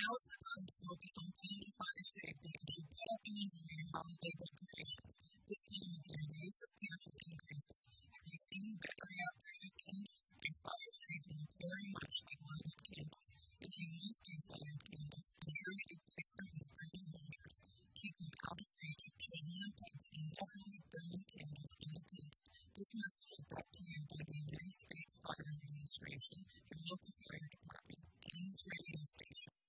is the time to focus on candle fire safety as you put up and enjoy your holiday decorations. This time of year, the use of candles increases. Have you seen the battery-operated candles? They're fire-safe and look very much like lighted candles. If you must use lighted candles, ensure that you place them in sturdy holders. Keep them out of reach of children and pets and never leave burning candles unattended. This message is brought to you by the United States Fire Administration, your local fire department, and this radio station.